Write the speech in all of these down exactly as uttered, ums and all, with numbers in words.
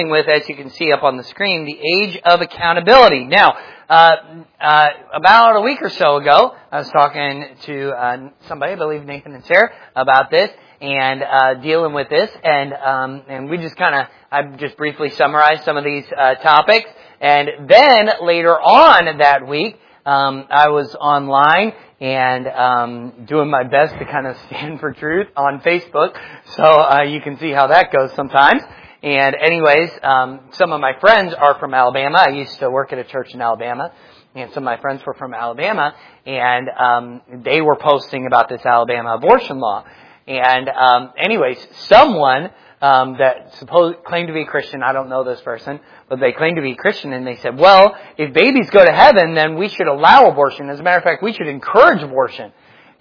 with, as you can see up on the screen, the age of accountability. Now, uh, uh, about a week or so ago, I was talking to uh, somebody, I believe Nathan and Sarah, about this and uh, dealing with this, and um, and we just kind of, I just briefly summarized some of these uh, topics, and then later on that week, um, I was online and um, doing my best to kind of stand for truth on Facebook, so uh, you can see how that goes sometimes. And anyways, um, some of my friends are from Alabama. I used to work at a church in Alabama, and some of my friends were from Alabama, and um, they were posting about this Alabama abortion law. And um, anyways, someone um, that supposed claimed to be Christian, I don't know this person, but they claimed to be Christian, and they said, well, if babies go to heaven, then we should allow abortion. As a matter of fact, we should encourage abortion.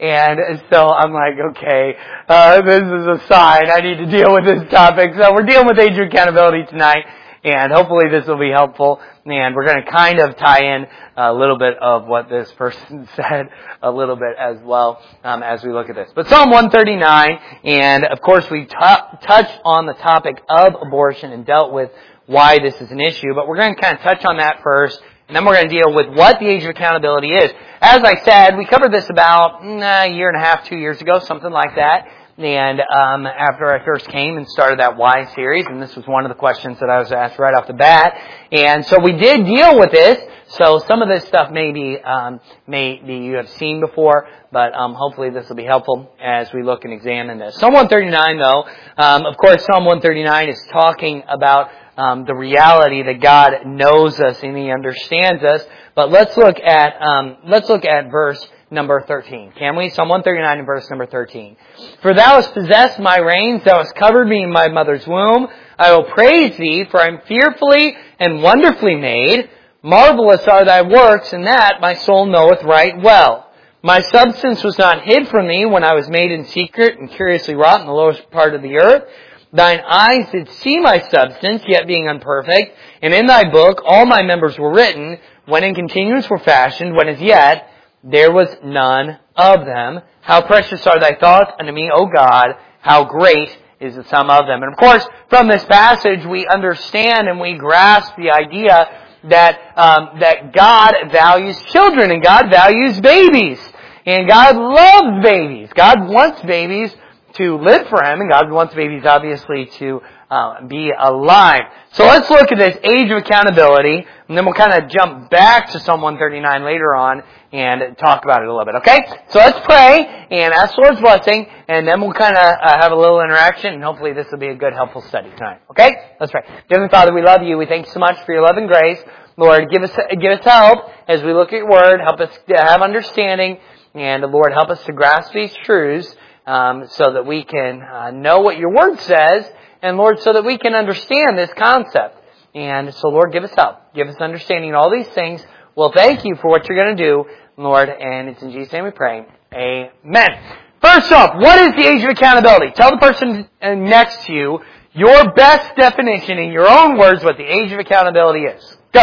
And so I'm like, okay, uh, this is a sign. I need to deal with this topic. So we're dealing with age of accountability tonight, and hopefully this will be helpful. And we're going to kind of tie in a little bit of what this person said a little bit as well um, as we look at this. But Psalm one thirty-nine, and of course we t- touched on the topic of abortion and dealt with why this is an issue. But we're going to kind of touch on that first. And then we're going to deal with what the age of accountability is. As I said, we covered this about mm, a year and a half, two years ago, something like that. And um, after I first came and started that Why series, and this was one of the questions that I was asked right off the bat. And so we did deal with this. So some of this stuff maybe um, maybe you have seen before, but um, hopefully this will be helpful as we look and examine this. Psalm one thirty-nine, though, um, of course, Psalm one thirty-nine is talking about Um, the reality that God knows us and He understands us. But let's look at um, let's look at verse number thirteen. Can we? Psalm one thirty-nine and verse number thirteen. For Thou hast possessed my reins, Thou hast covered me in my mother's womb. I will praise Thee, for I am fearfully and wonderfully made. Marvelous are Thy works, and that my soul knoweth right well. My substance was not hid from Thee when I was made in secret and curiously wrought in the lowest part of the earth. Thine eyes did see my substance, yet being unperfect, and in Thy book all my members were written, when in continuance were fashioned, when as yet there was none of them. How precious are Thy thoughts unto me, O God, how great is the sum of them. And of course, from this passage we understand and we grasp the idea that um, that God values children, and God values babies, and God loves babies. God wants babies to live for Him, and God wants babies, obviously, to uh, be alive. So let's look at this age of accountability, and then we'll kind of jump back to Psalm one thirty-nine later on and talk about it a little bit, okay? So let's pray and ask the Lord's blessing, and then we'll kind of uh, have a little interaction, and hopefully this will be a good, helpful study tonight, okay? Let's pray. Heavenly Father, we love You. We thank You so much for Your love and grace. Lord, give us, give us help as we look at Your Word. Help us to have understanding, and Lord, help us to grasp these truths, Um, so that we can uh, know what Your Word says, and Lord, so that we can understand this concept. And so, Lord, give us help. Give us understanding in all these things. Well, thank You for what You're going to do, Lord, and it's in Jesus' name we pray. Amen. First off, what is the age of accountability? Tell the person next to you your best definition in your own words what the age of accountability is. Go.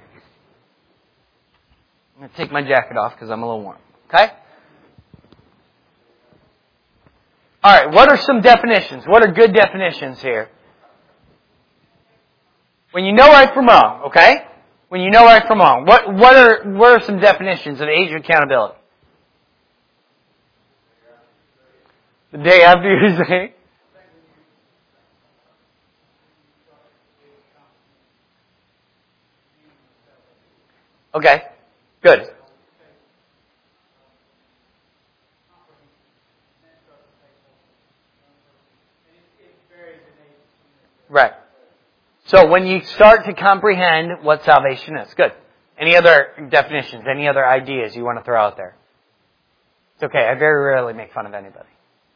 I'm going to take my jacket off because I'm a little warm. Okay? All right, what are some definitions? What are good definitions here? When you know right from wrong, okay? When you know right from wrong. What what are what are some definitions of age of accountability? The day after you're saying? Okay, good. Right. So when you start to comprehend what salvation is. Good. Any other definitions? Any other ideas you want to throw out there? It's okay. I very rarely make fun of anybody.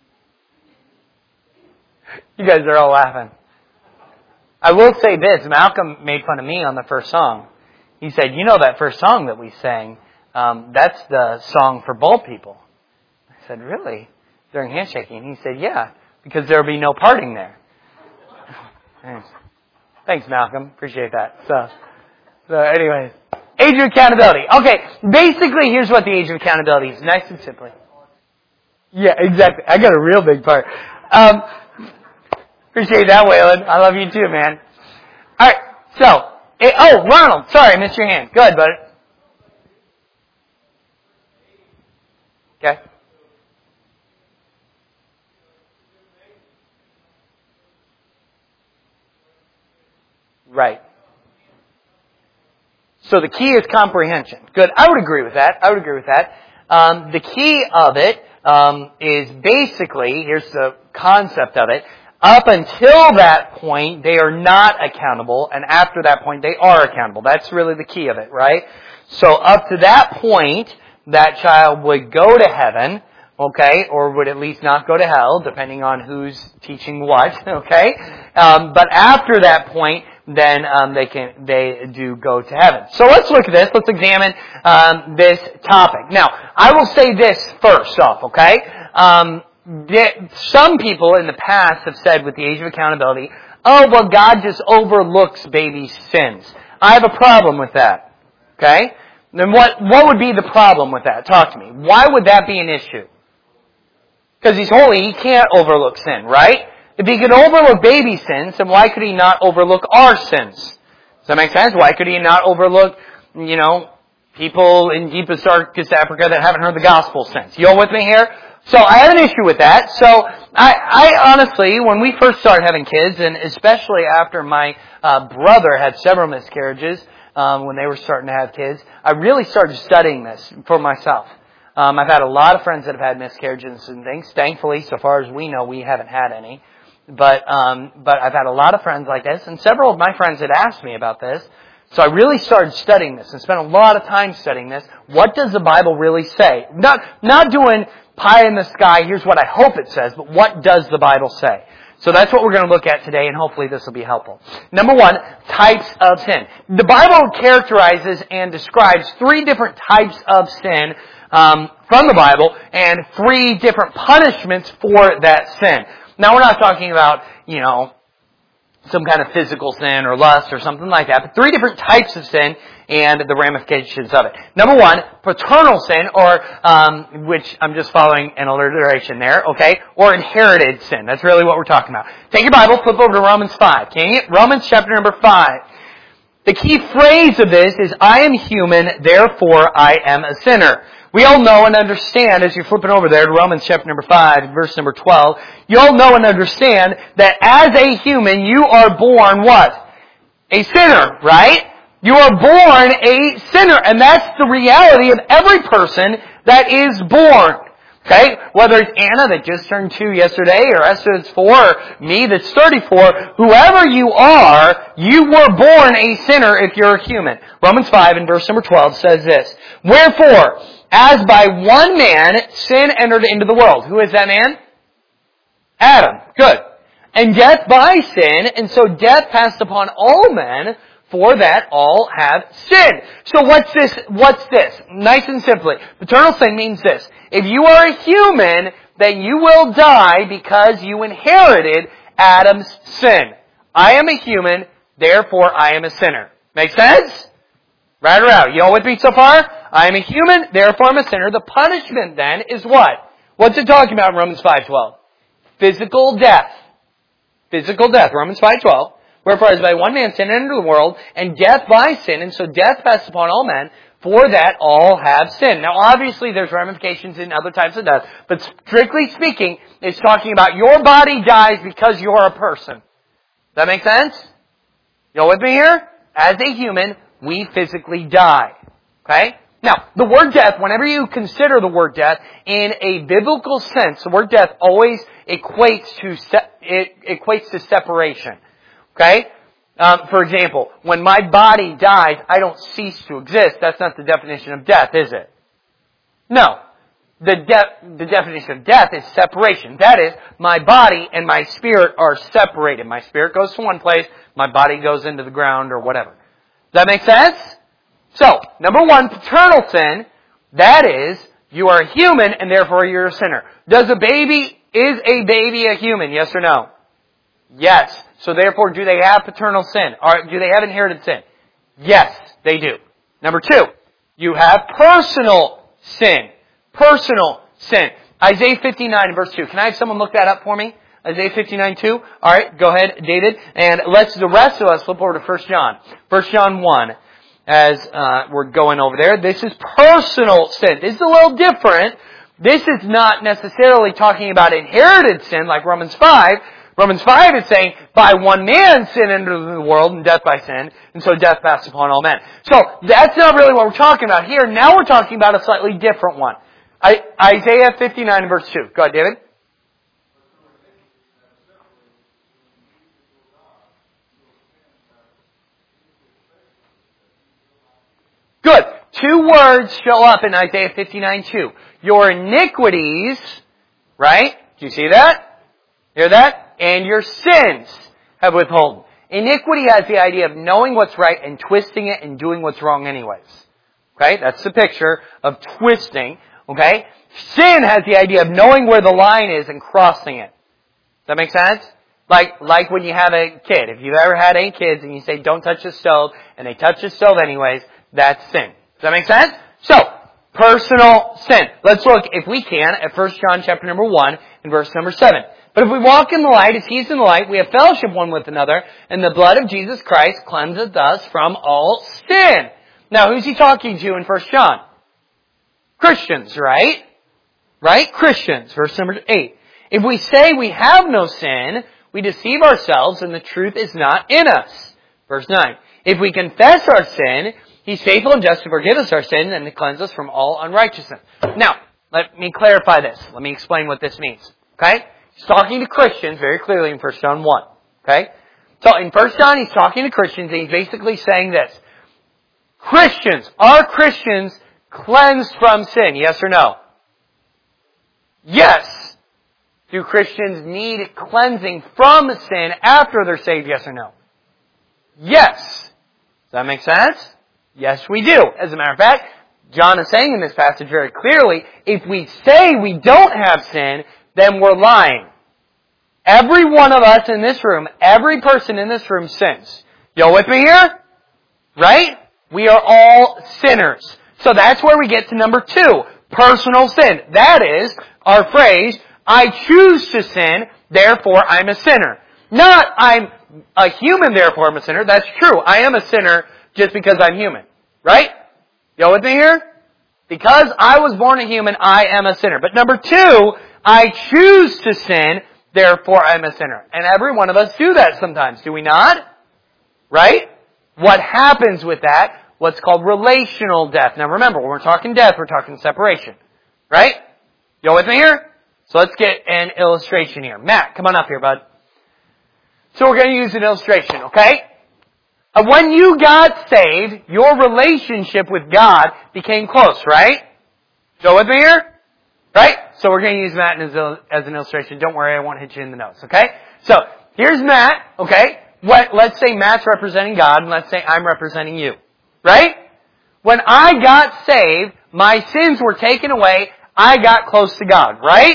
You guys are all laughing. I will say this. Malcolm made fun of me on the first song. He said, you know that first song that we sang, um, that's the song for bald people. I said, really? During handshaking? He said, yeah, because there will be no parting there. Thanks. Thanks, Malcolm. Appreciate that. So, so anyways, age of accountability. Okay, basically, here's what the age of accountability is. Nice and simply. Yeah, exactly. I got a real big part. Um, appreciate that, Waylon. I love you too, man. So, it, oh, Ronald, sorry, I missed your hand. Go ahead, buddy. Okay. Right. So the key is comprehension. Good. I would agree with that. I would agree with that. Um, the key of it um, is basically, here's the concept of it, up until that point, they are not accountable, and after that point, they are accountable. That's really the key of it, right? So up to that point, that child would go to heaven, okay, or would at least not go to hell, depending on who's teaching what, okay? Um, but after that point, then um, they can they do go to heaven. So let's look at this. Let's examine um, this topic. Now, I will say this first off, okay? Um, some people in the past have said with the age of accountability, oh, well, God just overlooks baby sins. I have a problem with that, okay? Then what, what would be the problem with that? Talk to me. Why would that be an issue? Because He's holy, He can't overlook sin, right? If He could overlook baby sins, then why could He not overlook our sins? Does that make sense? Why could He not overlook, you know, people in deepest, darkest Africa that haven't heard the gospel since? You all with me here? So I have an issue with that. So I, I honestly, when we first started having kids, and especially after my uh, brother had several miscarriages um, when they were starting to have kids, I really started studying this for myself. Um, I've had a lot of friends that have had miscarriages and things. Thankfully, so far as we know, we haven't had any. But um, but I've had a lot of friends like this, and several of my friends had asked me about this. So I really started studying this and spent a lot of time studying this. What does the Bible really say? Not not doing pie in the sky, here's what I hope it says, but what does the Bible say? So that's what we're going to look at today, and hopefully this will be helpful. Number one, types of sin. The Bible characterizes and describes three different types of sin um, from the Bible, and three different punishments for that sin. Now, we're not talking about, you know, some kind of physical sin or lust or something like that, but three different types of sin and the ramifications of it. Number one, paternal sin, or um, which I'm just following an alliteration there, okay, or inherited sin. That's really what we're talking about. Take your Bible, flip over to Romans five, can you? Romans chapter number five. The key phrase of this is, I am human, therefore I am a sinner. We all know and understand, as you're flipping over there to Romans chapter number five, verse number twelve, you all know and understand that as a human, you are born what? A sinner, right? You are born a sinner, and that's the reality of every person that is born. Okay? Whether it's Anna that just turned two yesterday, or Esther that's four, or me that's thirty-four, whoever you are, you were born a sinner if you're a human. Romans five and verse number twelve says this, wherefore, as by one man sin entered into the world. Who is that man? Adam. Good. And death by sin, and so death passed upon all men, for that all have sinned. So what's this? What's this? Nice and simply, paternal sin means this. If you are a human, then you will die because you inherited Adam's sin. I am a human, therefore I am a sinner. Make sense? Right or out? You all with me so far? I am a human, therefore I'm a sinner. The punishment then is what? What's it talking about in Romans five twelve? Physical death. Physical death. Romans five twelve. Wherefore as by one man sin entered the world, and death by sin, and so death passed upon all men, for that all have sinned. Now obviously there's ramifications in other types of death, but strictly speaking, it's talking about your body dies because you're a person. Does that make sense? You all with me here? As a human, we physically die. Okay? Now, the word death, whenever you consider the word death in a biblical sense, the word death always equates to se- it equates to separation. Okay? Um, for example, when my body dies, I don't cease to exist. That's not the definition of death, is it? No. The, de- the definition of death is separation. That is, my body and my spirit are separated. My spirit goes to one place, my body goes into the ground or whatever. Does that make sense? So, number one, paternal sin, that is, you are a human and therefore you're a sinner. Does a baby, is a baby a human? Yes or no? Yes. So therefore, do they have paternal sin? Or do they have inherited sin? Yes, they do. Number two, you have personal sin. Personal sin. Isaiah fifty-nine verse two. Can I have someone look that up for me? Isaiah fifty-nine two. All right, go ahead, David. And let's, the rest of us, flip over to First John. First John one, as uh, we're going over there. This is personal sin. This is a little different. This is not necessarily talking about inherited sin like Romans five. Romans five is saying, by one man sin entered the world, and death by sin, and so death passed upon all men. So, that's not really what we're talking about here. Now we're talking about a slightly different one. I, Isaiah fifty-nine verse two. Go ahead, David. Good. Two words show up in Isaiah fifty-nine two. Your iniquities, right? Do you see that? Hear that? And your sins have withholden. Iniquity has the idea of knowing what's right and twisting it and doing what's wrong anyways. Okay? That's the picture of twisting. Okay? Sin has the idea of knowing where the line is and crossing it. Does that make sense? Like, like when you have a kid. If you've ever had any kids and you say, don't touch the stove, and they touch the stove anyways, that's sin. Does that make sense? So, personal sin. Let's look, if we can, at First John chapter number one and verse number seven. But if we walk in the light as He is in the light, we have fellowship one with another, and the blood of Jesus Christ cleanseth us from all sin. Now, who's He talking to in First John? Christians, right? Right? Christians. Verse number eight. If we say we have no sin, we deceive ourselves, and the truth is not in us. Verse nine. If we confess our sin, He's faithful and just to forgive us our sin and to cleanse us from all unrighteousness. Now, let me clarify this. Let me explain what this means. Okay? He's talking to Christians very clearly in First John one. Okay? So in First John, he's talking to Christians and he's basically saying this. Christians, are Christians cleansed from sin? Yes or no? Yes. Do Christians need cleansing from sin after they're saved? Yes or no? Yes. Does that make sense? Yes, we do. As a matter of fact, John is saying in this passage very clearly, if we say we don't have sin, then we're lying. Every one of us in this room, every person in this room sins. You with me here? Right? We are all sinners. So that's where we get to number two, personal sin. That is our phrase, I choose to sin, therefore I'm a sinner. Not I'm a human, therefore I'm a sinner. That's true. I am a sinner just because I'm human. Right? You with me here? Because I was born a human, I am a sinner. But number two, I choose to sin, therefore I'm a sinner. And every one of us do that sometimes, do we not? Right? What happens with that? What's called relational death. Now remember, when we're talking death, we're talking separation. Right? You with me here? So let's get an illustration here. Matt, come on up here, bud. So we're going to use an illustration, okay? Uh, when you got saved, your relationship with God became close, right? You with me here? Right? So we're going to use Matt as, a, as an illustration. Don't worry, I won't hit you in the nose, okay? So, here's Matt, okay? What, let's say Matt's representing God, and let's say I'm representing you. Right? When I got saved, my sins were taken away, I got close to God, right?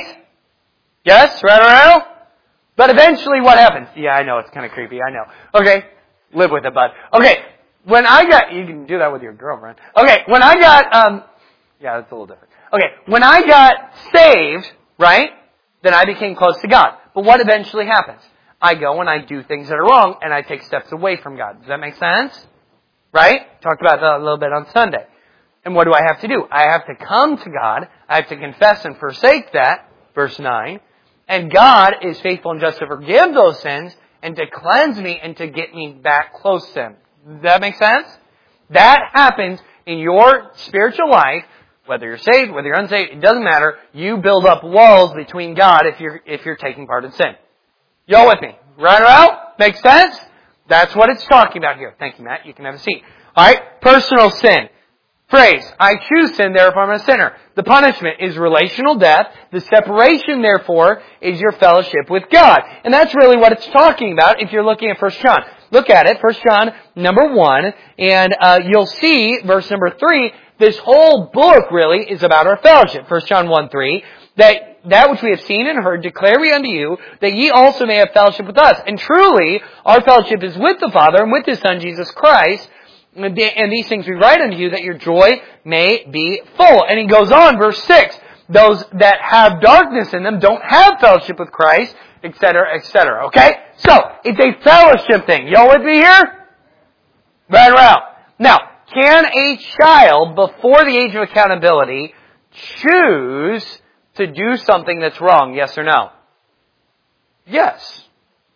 Yes? Right around? But eventually what happens? Yeah, I know, it's kind of creepy, I know. Okay, live with it, bud. Okay, when I got, you can do that with your girlfriend. Okay, when I got, um, yeah, that's a little different. Okay, when I got saved, right, then I became close to God. But what eventually happens? I go and I do things that are wrong, and I take steps away from God. Does that make sense? Right? Talked about that a little bit on Sunday. And what do I have to do? I have to come to God. I have to confess and forsake that. Verse nine. And God is faithful and just to forgive those sins and to cleanse me and to get me back close to Him. Does that make sense? That happens in your spiritual life, whether you're saved, whether you're unsaved, it doesn't matter. You build up walls between God if you're, if you're taking part in sin. Y'all with me? Right or out? Makes sense? That's what it's talking about here. Thank you, Matt. You can have a seat. Alright, personal sin. Phrase, I choose sin, therefore I'm a sinner. The punishment is relational death. The separation, therefore, is your fellowship with God. And that's really what it's talking about if you're looking at First John. Look at it, First John number one, and uh, you'll see, verse number three, this whole book really is about our fellowship. First John one three, that that which we have seen and heard declare we unto you, that ye also may have fellowship with us. And truly, our fellowship is with the Father and with His Son, Jesus Christ. And these things we write unto you, that your joy may be full. And he goes on, verse six, those that have darkness in them don't have fellowship with Christ, et cetera, et cetera. Okay? So, it's a fellowship thing. Y'all with me here? Right around. Now, can a child, before the age of accountability, choose to do something that's wrong? Yes or no? Yes.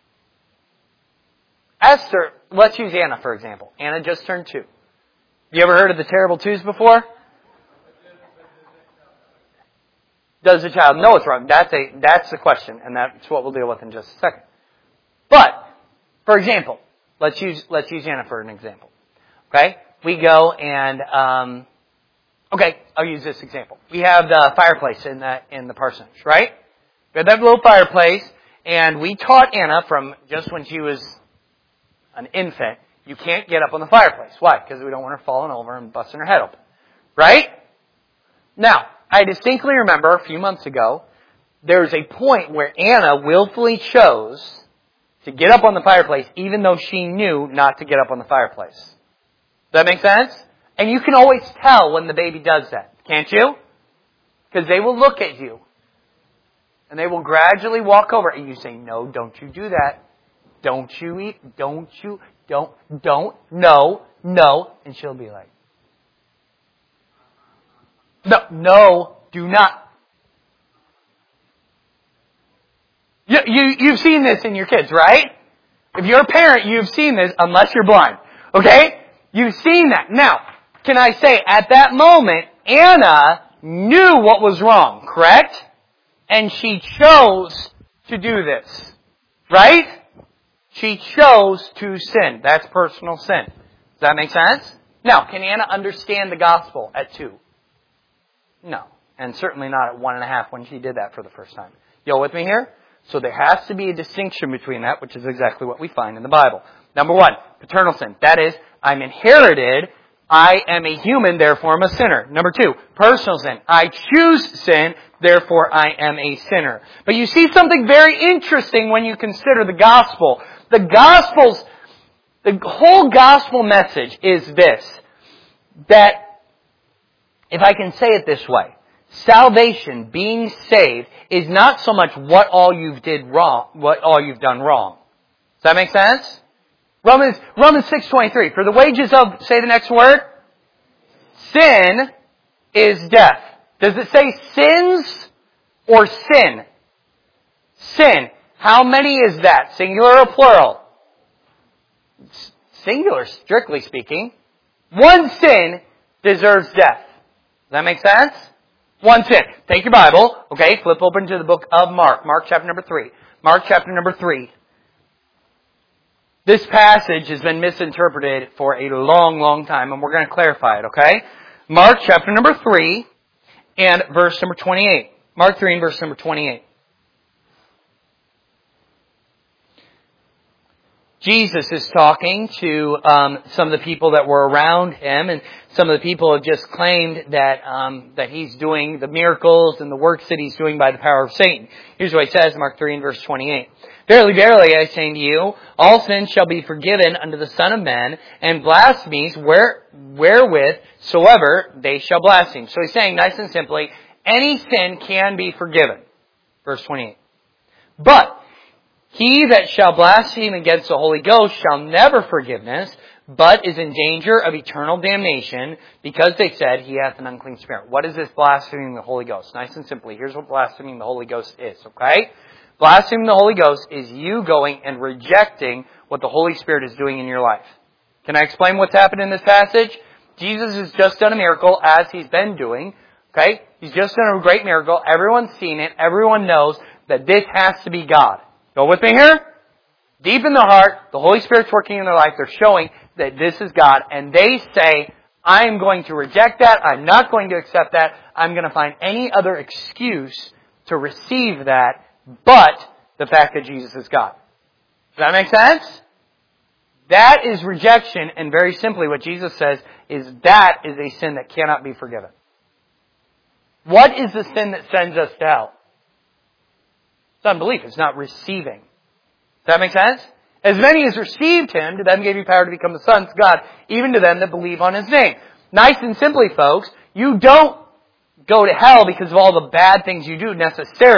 Esther, let's use Anna for example. Anna just turned two. You ever heard of the terrible twos before? Does the child know it's wrong? That's a that's the question, and that's what we'll deal with in just a second. But, for example, let's use let's use Anna for an example. Okay? We go and um, okay, I'll use this example. We have the fireplace in the in the parsonage, right? We have that little fireplace, and we taught Anna from just when she was an infant, you can't get up on the fireplace. Why? Because we don't want her falling over and busting her head open. Right? Now, I distinctly remember a few months ago, there was a point where Anna willfully chose to get up on the fireplace even though she knew not to get up on the fireplace. Does that make sense? And you can always tell when the baby does that, can't you? Because they will look at you and they will gradually walk over and you say, no, don't you do that. Don't you eat, don't you, don't, don't, no, no. And she'll be like, no, no, do not. You, you, you've seen this in your kids, right? If you're a parent, you've seen this, unless you're blind. Okay? You've seen that. Now, can I say, at that moment, Anna knew what was wrong, correct? And she chose to do this. Right? She chose to sin. That's personal sin. Does that make sense? Now, can Anna understand the gospel at two? No. And certainly not at one and a half when she did that for the first time. Y'all with me here? So there has to be a distinction between that, which is exactly what we find in the Bible. Number one, paternal sin. That is, I'm inherited. I am a human, therefore I'm a sinner. Number two, personal sin. I choose sin, therefore I am a sinner. But you see something very interesting when you consider the gospel. The gospel's, the whole gospel message is this, that, if I can say it this way, salvation, being saved, is not so much what all you've did wrong, what all you've done wrong. Does that make sense? Romans, Romans six twenty-three. For the wages of, say the next word, sin is death. Does it say sins or sin? Sin. How many is that? Singular or plural? Singular, strictly speaking. One sin deserves death. Does that make sense? One sin. Take your Bible, okay, flip open to the book of Mark. Mark chapter number three. Mark chapter number three. This passage has been misinterpreted for a long, long time, and we're going to clarify it, okay? Mark chapter number three and verse number twenty-eight. Mark three and verse number twenty-eight. Jesus is talking to um, some of the people that were around him, and some of the people have just claimed that um, that he's doing the miracles and the works that he's doing by the power of Satan. Here's what he says, Mark three and verse twenty-eight. Verily, verily, I say unto you, all sins shall be forgiven unto the Son of Man, and blasphemies where, wherewith soever they shall blaspheme. So he's saying, nice and simply, any sin can be forgiven. Verse twenty-eight. But he that shall blaspheme against the Holy Ghost shall never forgiveness, but is in danger of eternal damnation, because they said he hath an unclean spirit. What is this blaspheming the Holy Ghost? Nice and simply, here's what blaspheming the Holy Ghost is, okay? Blaspheming the Holy Ghost is you going and rejecting what the Holy Spirit is doing in your life. Can I explain what's happened in this passage? Jesus has just done a miracle, as he's been doing, okay? He's just done a great miracle. Everyone's seen it. Everyone knows that this has to be God. Go with me here? Deep in the heart, the Holy Spirit's working in their life. They're showing that this is God. And they say, I am going to reject that. I'm not going to accept that. I'm going to find any other excuse to receive that but the fact that Jesus is God. Does that make sense? That is rejection, and very simply what Jesus says is that is a sin that cannot be forgiven. What is the sin that sends us to hell? It's unbelief. It's not receiving. Does that make sense? As many as received him, to them gave you power to become the sons of God, even to them that believe on his name. Nice and simply, folks, you don't go to hell because of all the bad things you do necessarily.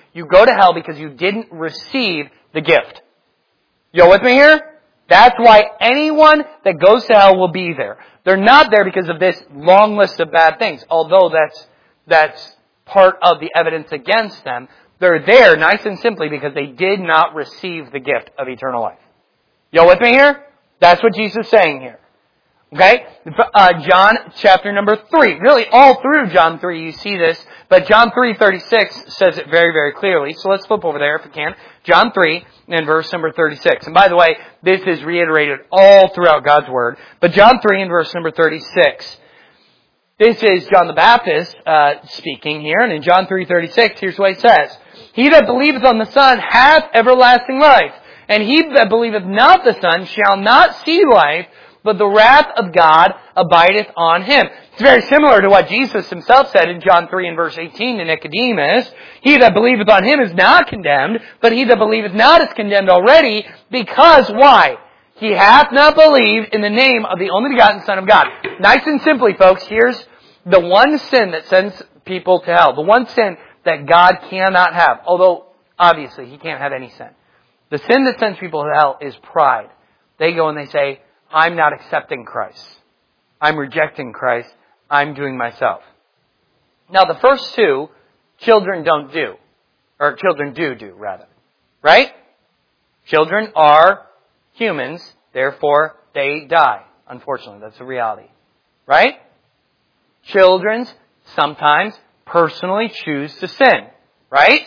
You go to hell because you didn't receive the gift. You with me here? That's why anyone that goes to hell will be there. They're not there because of this long list of bad things, although that's that's part of the evidence against them. They're there, nice and simply, because they did not receive the gift of eternal life. You with me here? That's what Jesus is saying here. Okay? Uh, John chapter number three. Really, all through John three you see this, but John three thirty-six says it very, very clearly. So let's flip over there if we can. John three and verse number thirty-six. And by the way, this is reiterated all throughout God's Word. But John three and verse number thirty-six. This is John the Baptist uh, speaking here. And in John three thirty-six, here's what he says. He that believeth on the Son hath everlasting life. And he that believeth not the Son shall not see life, but the wrath of God abideth on him. It's very similar to what Jesus himself said in John three and verse eighteen to Nicodemus. He that believeth on him is not condemned, but he that believeth not is condemned already, because why? He hath not believed in the name of the only begotten Son of God. Nice and simply, folks, here's the one sin that sends people to hell. The one sin that God cannot have. Although, obviously, He can't have any sin. The sin that sends people to hell is pride. They go and they say, I'm not accepting Christ. I'm rejecting Christ. I'm doing myself. Now, the first two, children don't do. Or children do do, rather. Right? Children are humans, therefore they die. Unfortunately, that's the reality. Right? Children sometimes personally choose to sin. Right?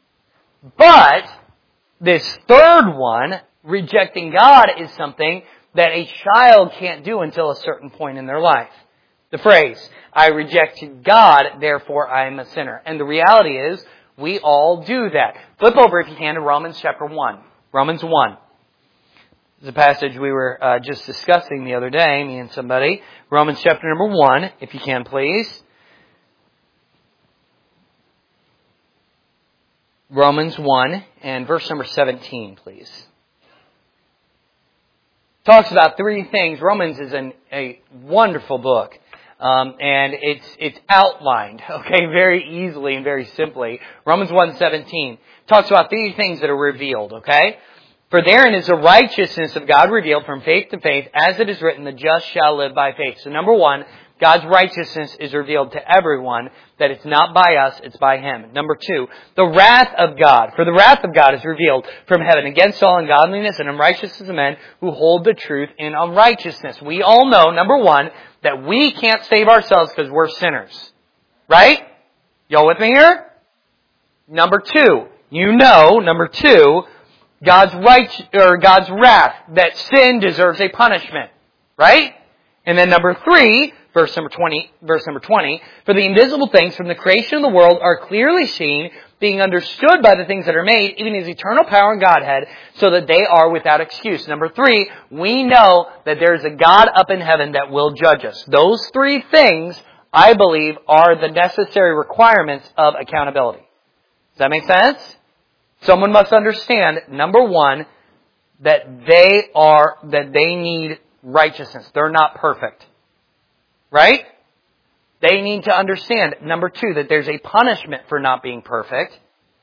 But this third one, rejecting God, is something that a child can't do until a certain point in their life. The phrase, I rejected God, therefore I am a sinner. And the reality is, we all do that. Flip over, if you can, to Romans chapter one. Romans one. This is a passage we were uh, just discussing the other day, me and somebody. Romans chapter number one, if you can, please. Romans one and verse number seventeen, please. Talks about three things. Romans is an, a wonderful book. Um, and it's it's outlined, okay, very easily and very simply. Romans one seventeen talks about three things that are revealed, okay? For therein is the righteousness of God revealed from faith to faith, as it is written, the just shall live by faith. So number one, God's righteousness is revealed to everyone, that it's not by us, it's by Him. Number two, the wrath of God. For the wrath of God is revealed from heaven against all ungodliness and unrighteousness of men who hold the truth in unrighteousness. We all know, number one, that we can't save ourselves because we're sinners. Right? Y'all with me here? Number two, you know, number two, God's right, or God's wrath, that sin deserves a punishment. Right? And then number three, verse number twenty, verse number twenty, for the invisible things from the creation of the world are clearly seen, being understood by the things that are made, even His eternal power and Godhead, so that they are without excuse. Number three, we know that there is a God up in heaven that will judge us. Those three things, I believe, are the necessary requirements of accountability. Does that make sense? Someone must understand, number one, that they are, that they need righteousness. They're not perfect. Right? They need to understand, number two, that there's a punishment for not being perfect.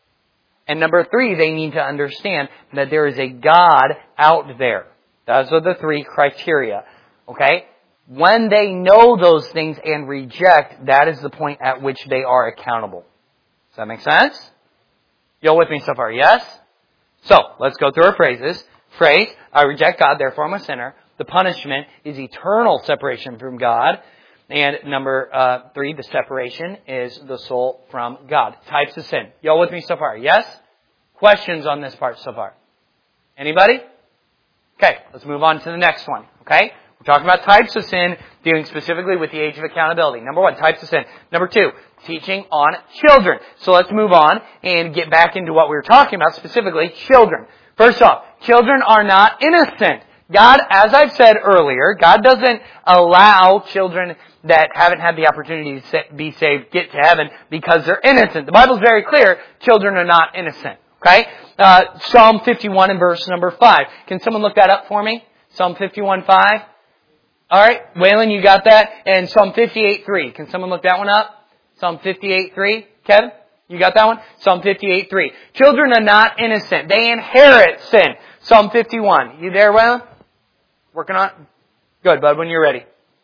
And number three, they need to understand that there is a God out there. Those are the three criteria. Okay? When they know those things and reject, that is the point at which they are accountable. Does that make sense? You all with me so far? Yes? So, let's go through our phrases. Phrase, I reject God, therefore I'm a sinner. The punishment is eternal separation from God. And number uh, three, the separation is the soul from God. Types of sin. Y'all with me so far? Yes? Questions on this part so far? Anybody? Okay, let's move on to the next one. Okay? We're talking about types of sin, dealing specifically with the age of accountability. Number one, types of sin. Number two, teaching on children. So let's move on and get back into what we were talking about, specifically children. First off, children are not innocent. God, as I've said earlier, God doesn't allow children that haven't had the opportunity to be saved get to heaven because they're innocent. The Bible's very clear, children are not innocent. Okay? Uh, Psalm fifty-one and verse number five. Can someone look that up for me? Psalm fifty-one five. Alright, Waylon, you got that? And Psalm fifty-eight three. Can someone look that one up? Psalm fifty-eight three. Kevin? You got that one? Psalm fifty-eight three. Children are not innocent. They inherit sin. Psalm fifty-one. You there, Waylon? Working on it? Good, bud, when you're ready.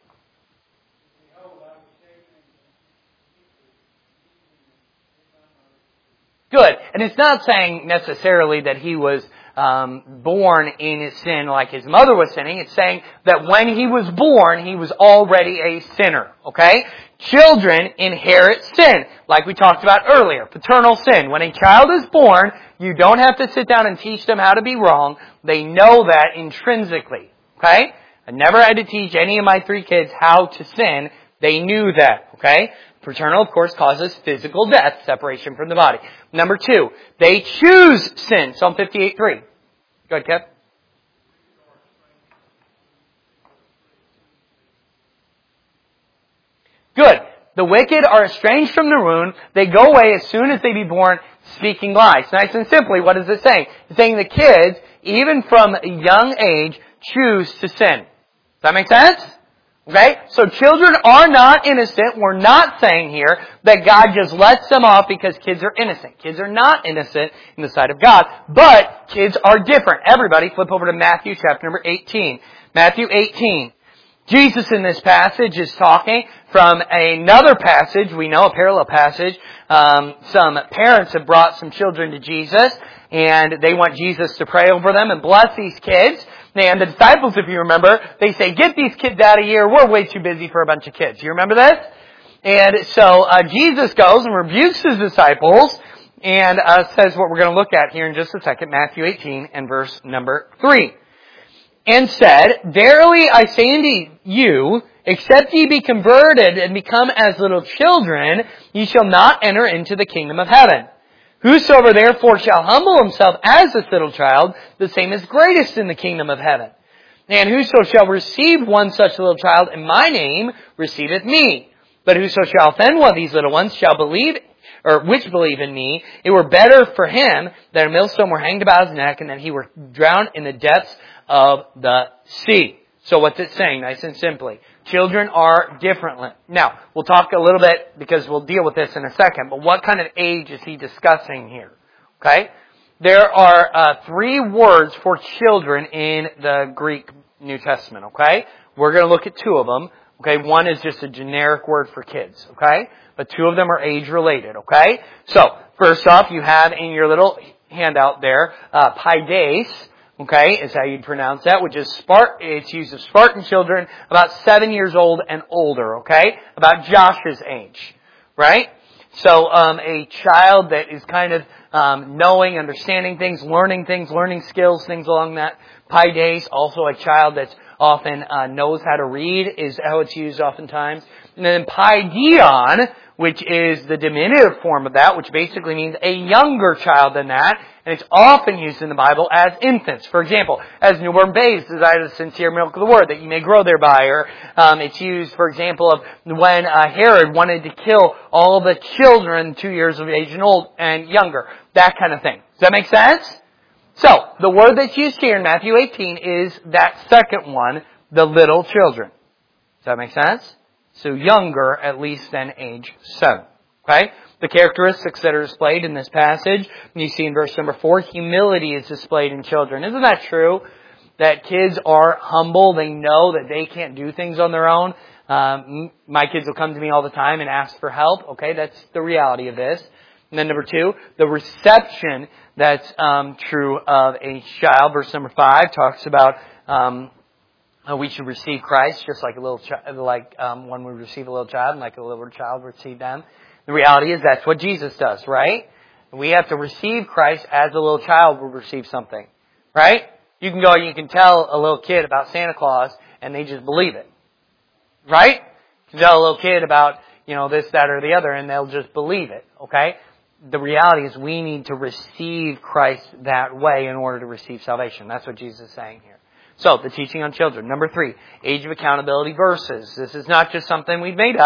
Good. And it's not saying necessarily that he was um, born in his sin like his mother was sinning. It's saying that when he was born, he was already a sinner. Okay? Children inherit sin, like we talked about earlier. Paternal sin. When a child is born, you don't have to sit down and teach them how to be wrong. They know that intrinsically. Okay? I never had to teach any of my three kids how to sin. They knew that. Okay? Paternal, of course, causes physical death, separation from the body. Number two, they choose sin. Psalm fifty-eight three. Go ahead, Kev. Good. The wicked are estranged from the womb. They go away as soon as they be born, speaking lies. Nice and simply, what is it saying? It's saying the kids, even from a young age, choose to sin. Does that make sense? Okay? So children are not innocent. We're not saying here that God just lets them off because kids are innocent. Kids are not innocent in the sight of God. But kids are different. Everybody flip over to Matthew chapter number eighteen. Matthew eighteen. Jesus in this passage is talking from another passage. We know, a parallel passage. Um, some parents have brought some children to Jesus, and they want Jesus to pray over them and bless these kids. And the disciples, if you remember, they say, get these kids out of here. We're way too busy for a bunch of kids. You remember this? And so uh, Jesus goes and rebukes his disciples and uh, says what we're going to look at here in just a second. Matthew eighteen and verse number three. And said, verily I say unto you, except ye be converted and become as little children, ye shall not enter into the kingdom of heaven. Whosoever therefore shall humble himself as this little child, the same is greatest in the kingdom of heaven. And whoso shall receive one such little child in my name, receiveth me. But whoso shall offend one of these little ones shall believe, or which believe in me, it were better for him that a millstone were hanged about his neck and that he were drowned in the depths of the sea. So what's it saying? Nice and simply. Children are different. Now, we'll talk a little bit because we'll deal with this in a second, but what kind of age is he discussing here? Okay? There are uh, three words for children in the Greek New Testament, okay? We're going to look at two of them. Okay, one is just a generic word for kids, okay? But two of them are age-related, okay? So, first off, you have in your little handout there, uh, paides, okay, is how you'd pronounce that, which is Spart- it's used of Spartan children about seven years old and older, okay? About Josh's age, right? So, um, a child that is kind of, um, knowing, understanding things, learning things, learning skills, things along that. Paides, also a child that's often, uh, knows how to read, is how it's used oftentimes. And then paideon, which is the diminutive form of that, which basically means a younger child than that. And it's often used in the Bible as infants. For example, as newborn babes, desire the sincere milk of the word, that you may grow thereby. Or um, it's used, for example, of when uh, Herod wanted to kill all the children two years of age and old and younger. That kind of thing. Does that make sense? So, the word that's used here in Matthew eighteen is that second one, the little children. Does that make sense? So younger, at least than age seven. Okay? The characteristics that are displayed in this passage, you see in verse number four, humility is displayed in children. Isn't that true? That kids are humble. They know that they can't do things on their own. Um, my kids will come to me all the time and ask for help. Okay? That's the reality of this. And then number two, the reception that's um, true of a child. Verse number five talks about um, how we should receive Christ just like a little child, like um, when we receive a little child, and like a little child receive them. The reality is that's what Jesus does, right? We have to receive Christ as a little child will receive something, right? You can go and you can tell a little kid about Santa Claus and they just believe it, right? You can tell a little kid about, you know, this, that, or the other and they'll just believe it, okay? The reality is we need to receive Christ that way in order to receive salvation. That's what Jesus is saying here. So, the teaching on children. Number three, age of accountability verses. This is not just something we've made up.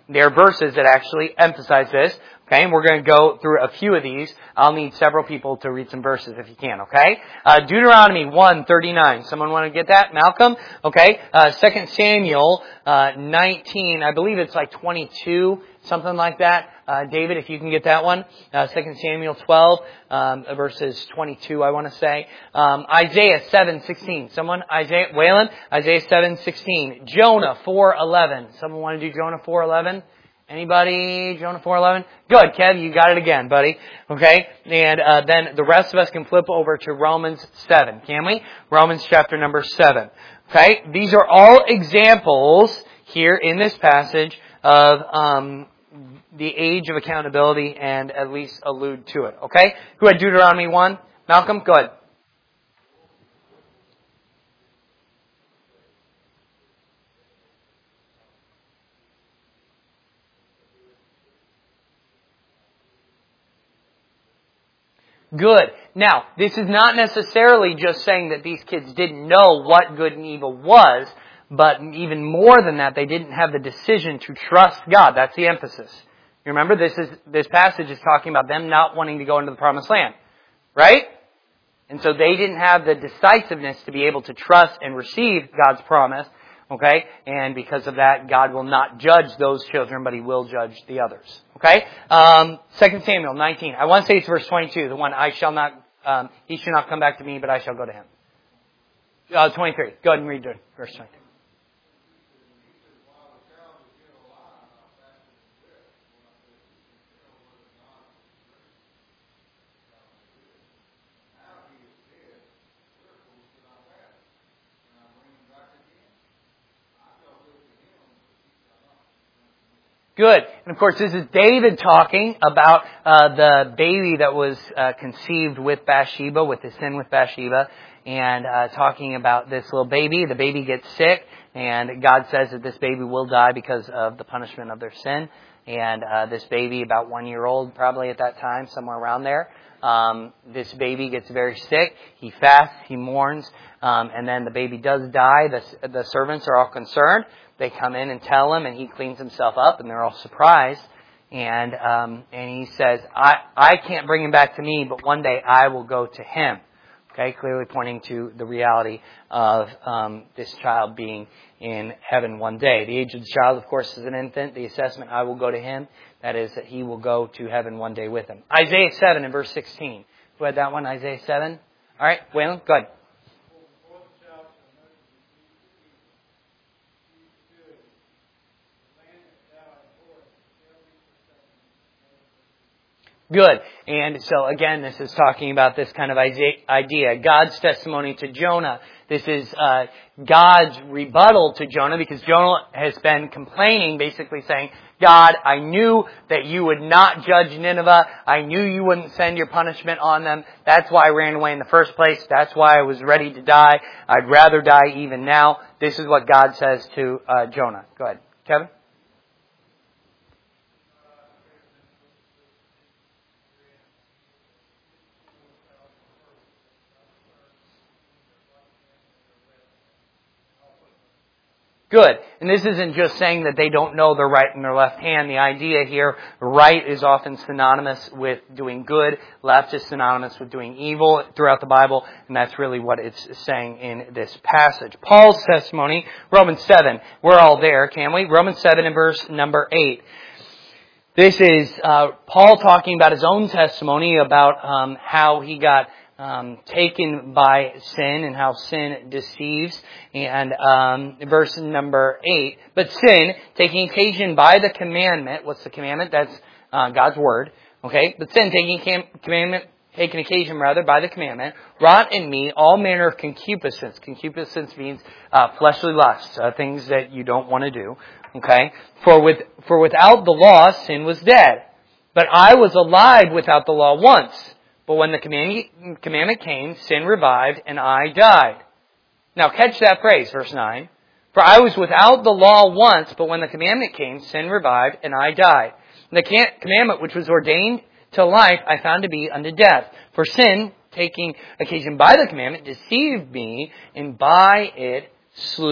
there are verses that actually emphasize this. Okay, and we're going to go through a few of these. I'll need several people to read some verses if you can, okay? Uh, Deuteronomy one thirty-nine. Someone want to get that? Malcolm? Okay. Uh, Second Samuel uh, nineteen. I believe it's like twenty-two, something like that. Uh, David, if you can get that one. Uh, Second Samuel twelve, um, verses twenty-two, I want to say. Um, Isaiah seven sixteen. Someone? Isaiah? Waylon? Isaiah seven sixteen. Jonah four eleven. Someone want to do Jonah four eleven? Anybody? Jonah four eleven? Good, Kev, you got it again, buddy. Okay? And uh, then the rest of us can flip over to Romans seven, can we? Romans chapter number seven. Okay? These are all examples here in this passage of um, the age of accountability and at least allude to it. Okay? Who had Deuteronomy one? Malcolm? Go ahead. Good. Now, this is not necessarily just saying that these kids didn't know what good and evil was, but even more than that, they didn't have the decision to trust God. That's the emphasis. You remember, this is this passage is talking about them not wanting to go into the promised land. Right? And so they didn't have the decisiveness to be able to trust and receive God's promise. Okay? And because of that, God will not judge those children, but He will judge the others. Okay? Um, Second Samuel nineteen. I want to say it's verse twenty-two. The one, I shall not, um, he shall not come back to me, but I shall go to him. Uh, twenty-three. Go ahead and read verse twenty-three. Good. And of course, this is David talking about uh, the baby that was uh, conceived with Bathsheba, with the sin with Bathsheba, and uh, talking about this little baby. The baby gets sick, and God says that this baby will die because of the punishment of their sin. And uh, this baby, about one year old probably at that time, somewhere around there, um, this baby gets very sick. He fasts, he mourns, um, and then the baby does die. The, the servants are all concerned. They come in and tell him, and he cleans himself up, and they're all surprised. And um, and he says, I, I can't bring him back to me, but one day I will go to him. Okay, clearly pointing to the reality of um, this child being in heaven one day. The age of the child, of course, is an infant. The assessment, I will go to him, that is that he will go to heaven one day with him. Isaiah seven in verse sixteen. Who had that one? Isaiah seven? All right, Waylon, go ahead. Good. And so again, this is talking about this kind of idea. God's testimony to Jonah. This is uh, God's rebuttal to Jonah, because Jonah has been complaining, basically saying, God, I knew that you would not judge Nineveh. I knew you wouldn't send your punishment on them. That's why I ran away in the first place. That's why I was ready to die. I'd rather die even now. This is what God says to uh, Jonah. Go ahead. Kevin? Good. And this isn't just saying that they don't know their right and their left hand. The idea here, right is often synonymous with doing good. Left is synonymous with doing evil throughout the Bible. And that's really what it's saying in this passage. Paul's testimony, Romans seven. We're all there, can we? Romans seven and verse number eight. This is uh, Paul talking about his own testimony about um, how he got Um, taken by sin and how sin deceives. And um, verse number eight, but sin, taking occasion by the commandment, what's the commandment? That's uh, God's word. Okay, but sin, taking cam- commandment, taking occasion rather by the commandment, wrought in me all manner of concupiscence. Concupiscence means uh, fleshly lusts, uh, things that you don't want to do. Okay, for with for without the law, sin was dead. But I was alive without the law once. But when the commandment came, sin revived, and I died. Now catch that phrase, verse nine. For I was without the law once, but when the commandment came, sin revived, and I died. The commandment which was ordained to life I found to be unto death. For sin, taking occasion by the commandment, deceived me, and by it slew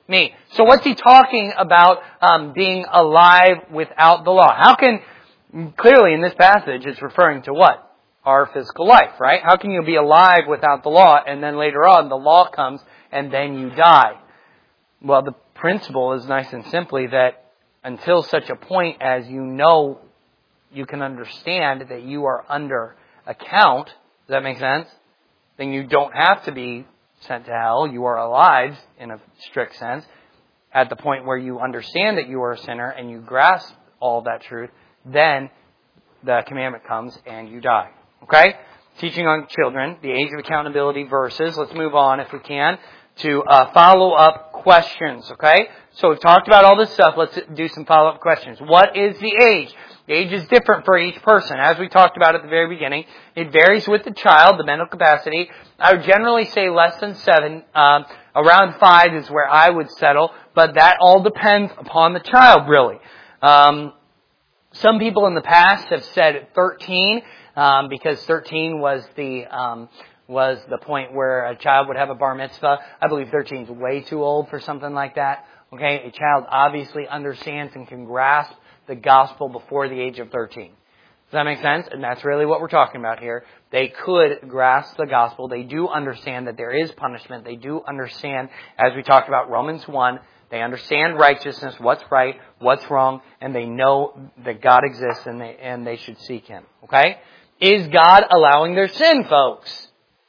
Me. So what's he talking about um, being alive without the law? How can, clearly in this passage, it's referring to what? Our physical life, right? How can you be alive without the law and then later on the law comes and then you die? Well, the principle is nice and simply that until such a point as you know, you can understand that you are under account, does that make sense? Then you don't have to be sent to hell. You are alive in a strict sense. At the point where you understand that you are a sinner and you grasp all that truth, then the commandment comes and you die. Okay? Teaching on children, the age of accountability verses. Let's move on, if we can, to uh, follow-up questions. Okay? So we've talked about all this stuff. Let's do some follow-up questions. What is the age? The age is different for each person. As we talked about at the very beginning, it varies with the child, the mental capacity. I would generally say less than seven. Um, around five is where I would settle, but that all depends upon the child, really. Um, some people in the past have said thirteen, um, because thirteen was the um, was the point where a child would have a bar mitzvah. I believe thirteen is way too old for something like that. Okay, a child obviously understands and can grasp the gospel before the age of thirteen. Does that make sense? And that's really what we're talking about here. They could grasp the gospel. They do understand that there is punishment. They do understand, as we talked about Romans one, they understand righteousness, what's right, what's wrong, and they know that God exists and they, and they should seek Him. Okay? Is God allowing their sin, folks?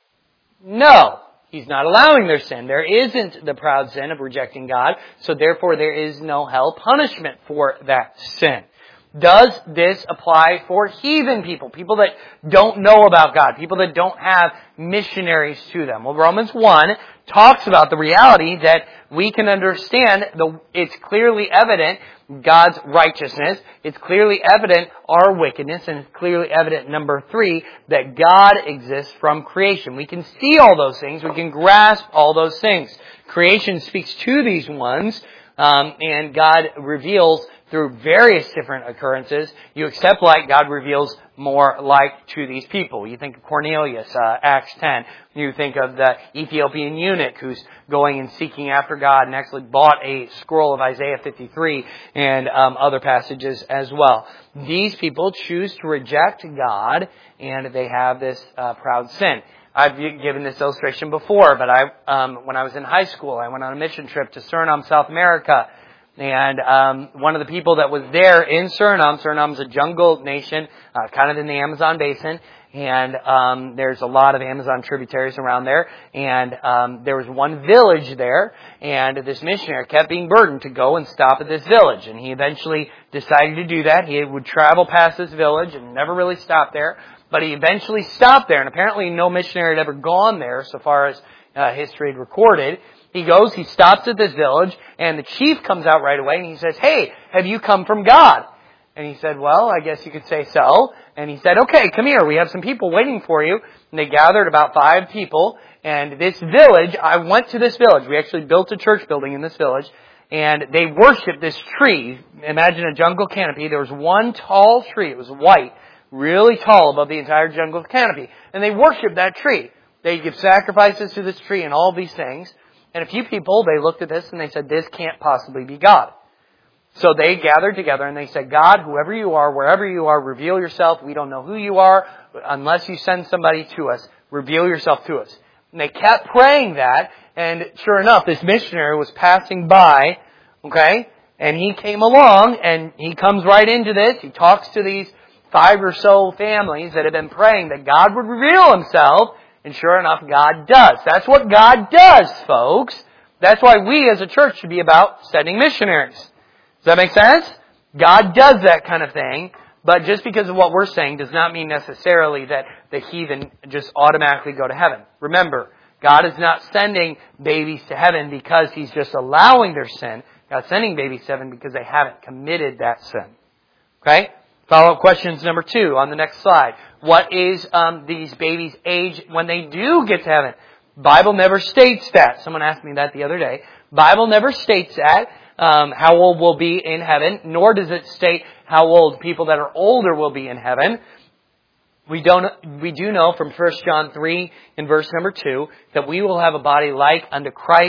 No. He's not allowing their sin. There isn't the proud sin of rejecting God, so therefore there is no hell punishment for that sin. Does this apply for heathen people? People that don't know about God. People that don't have missionaries to them. Well, Romans one talks about the reality that we can understand the, it's clearly evident God's righteousness. It's clearly evident our wickedness. And it's clearly evident, number three, that God exists from creation. We can see all those things. We can grasp all those things. Creation speaks to these ones. Um, and God reveals through various different occurrences. You accept light, God reveals more light to these people. You think of Cornelius, uh, Acts ten. You think of the Ethiopian eunuch who's going and seeking after God and actually bought a scroll of Isaiah fifty-three and um, other passages as well. These people choose to reject God and they have this uh, proud sin. I've given this illustration before, but I, um, when I was in high school, I went on a mission trip to Suriname, South America. And um, one of the people that was there in Suriname, Suriname's a jungle nation, uh, kind of in the Amazon basin, and um, there's a lot of Amazon tributaries around there. And um, there was one village there, and this missionary kept being burdened to go and stop at this village. And he eventually decided to do that. He would travel past this village and never really stop there. But he eventually stopped there, and apparently no missionary had ever gone there, so far as uh, history had recorded. He goes, he stops at this village, and the chief comes out right away, and he says, "Hey, have you come from God?" And he said, "Well, I guess you could say so." And he said, "Okay, come here, we have some people waiting for you." And they gathered about five people, and this village, I went to this village. We actually built a church building in this village, and they worshiped this tree. Imagine a jungle canopy. There was one tall tree, it was white, really tall above the entire jungle canopy. And they worshiped that tree. They give sacrifices to this tree and all these things. And a few people, they looked at this and they said, "This can't possibly be God." So they gathered together and they said, "God, whoever you are, wherever you are, reveal yourself. We don't know who you are unless you send somebody to us. Reveal yourself to us." And they kept praying that. And sure enough, this missionary was passing by, okay? And he came along and he comes right into this. He talks to these five or so families that have been praying that God would reveal Himself. And sure enough, God does. That's what God does, folks. That's why we as a church should be about sending missionaries. Does that make sense? God does that kind of thing. But just because of what we're saying does not mean necessarily that the heathen just automatically go to heaven. Remember, God is not sending babies to heaven because He's just allowing their sin. God's sending babies to heaven because they haven't committed that sin. Okay? Follow-up questions number two on the next slide. What is um, these babies' age when they do get to heaven? Bible never states that. Someone asked me that the other day. Bible never states that, um, how old we'll be in heaven, nor does it state how old people that are older will be in heaven. We don't. We do know from First John three in verse number two that we will have a body like unto Christ,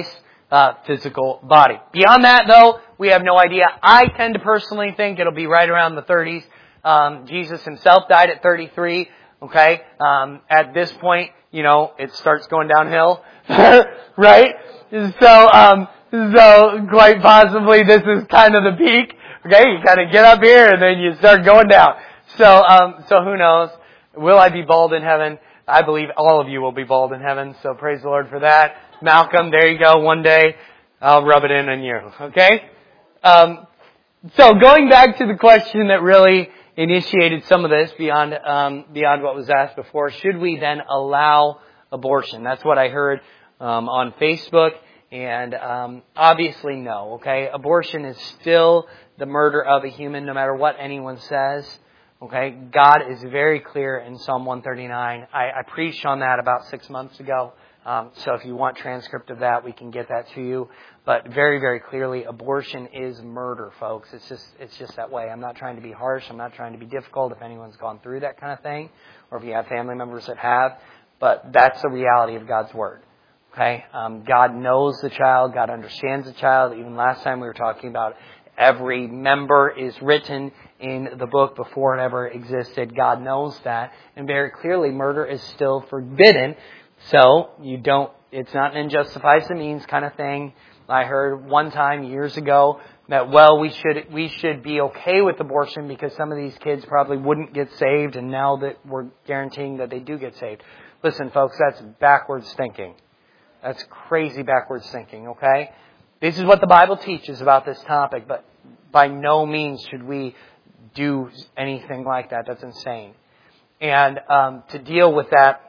uh, physical body. Beyond that, though, we have no idea. I tend to personally think it'll be right around the thirties. Um, Jesus himself died at thirty-three. Okay, um, at this point, you know, it starts going downhill, right? So, um, so quite possibly this is kind of the peak. Okay, you kind of get up here and then you start going down. So, um, so who knows? Will I be bald in heaven? I believe all of you will be bald in heaven. So praise the Lord for that. Malcolm, there you go. One day I'll rub it in on you. Okay. Um, so going back to the question that really initiated some of this beyond um, beyond what was asked before, should we then allow abortion? That's what I heard um, on Facebook, and um, obviously no. Okay, abortion is still the murder of a human, no matter what anyone says. Okay, God is very clear in Psalm one thirty-nine. I, I preached on that about six months ago. Um, so if you want transcript of that, we can get that to you. But very, very clearly, abortion is murder, folks. It's just, it's just that way. I'm not trying to be harsh. I'm not trying to be difficult if anyone's gone through that kind of thing, or if you have family members that have. But that's the reality of God's Word. Okay? Um, God knows the child. God understands the child. Even last time we were talking about every member is written in the book before it ever existed. God knows that. And very clearly, murder is still forbidden. So, you don't, it's not an unjustifies the means kind of thing. I heard one time years ago that, well, we should, we should be okay with abortion because some of these kids probably wouldn't get saved, and now that we're guaranteeing that they do get saved. Listen, folks, that's backwards thinking. That's crazy backwards thinking, okay? This is what the Bible teaches about this topic, but by no means should we do anything like that. That's insane. And um, to deal with that,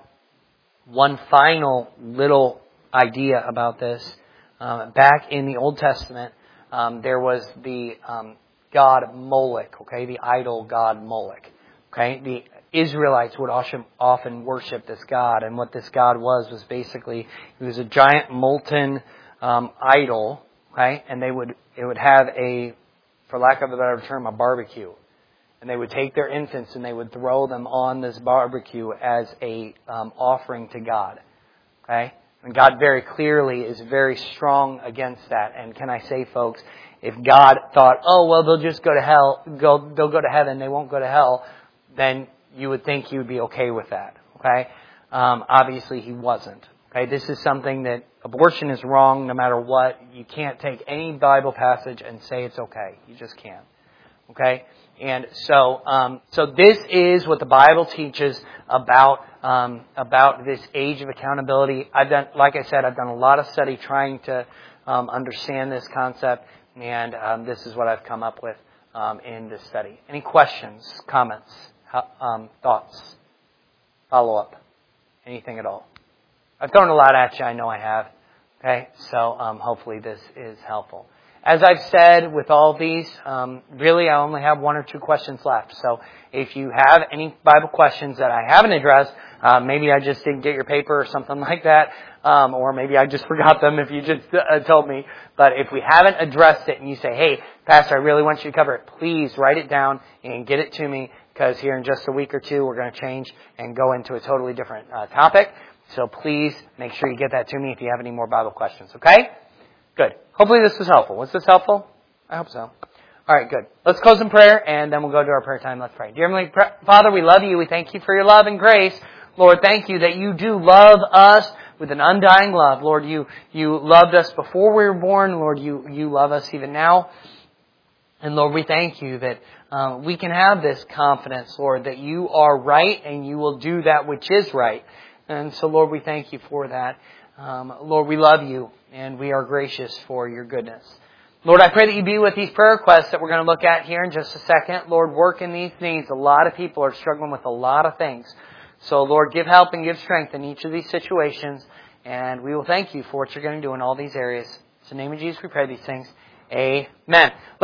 one final little idea about this. Um, back in the Old Testament, um, there was the um, god Moloch, okay, the idol god Moloch. Okay, the Israelites would often worship this god, and what this god was was basically, it was a giant molten um, idol, okay, and they would, it would have a, for lack of a better term, a barbecue. And they would take their infants and they would throw them on this barbecue as a um, offering to God. Okay? And God very clearly is very strong against that. And can I say, folks, if God thought, oh, well, they'll just go to hell, go, they'll go to heaven, they won't go to hell, then you would think He would be okay with that. Okay? Um, obviously, He wasn't. Okay? This is something that abortion is wrong no matter what. You can't take any Bible passage and say it's okay. You just can't. Okay? And so, um, so this is what the Bible teaches about um, about this age of accountability. I've done, like I said, I've done a lot of study trying to um, understand this concept, and um, this is what I've come up with um, in this study. Any questions, comments, um, thoughts, follow up, anything at all? I've thrown a lot at you. I know I have. Okay, so um, hopefully this is helpful. As I've said with all of these, um, really I only have one or two questions left. So if you have any Bible questions that I haven't addressed, uh, maybe I just didn't get your paper or something like that, um, or maybe I just forgot them if you just uh, told me. But if we haven't addressed it and you say, hey, Pastor, I really want you to cover it, please write it down and get it to me, because here in just a week or two we're going to change and go into a totally different uh, topic. So please make sure you get that to me if you have any more Bible questions, okay? Good. Hopefully this was helpful. Was this helpful? I hope so. All right, good. Let's close in prayer, and then we'll go to our prayer time. Let's pray. Dear Heavenly Father, we love you. We thank you for your love and grace. Lord, thank you that you do love us with an undying love. Lord, you, you loved us before we were born. Lord, you, you love us even now. And Lord, we thank you that um, we can have this confidence, Lord, that you are right and you will do that which is right. And so, Lord, we thank you for that. Um, Lord, we love you, and we are gracious for your goodness. Lord, I pray that you be with these prayer requests that we're going to look at here in just a second. Lord, work in these needs. A lot of people are struggling with a lot of things. So, Lord, give help and give strength in each of these situations. And we will thank you for what you're going to do in all these areas. In the name of Jesus, we pray these things. Amen.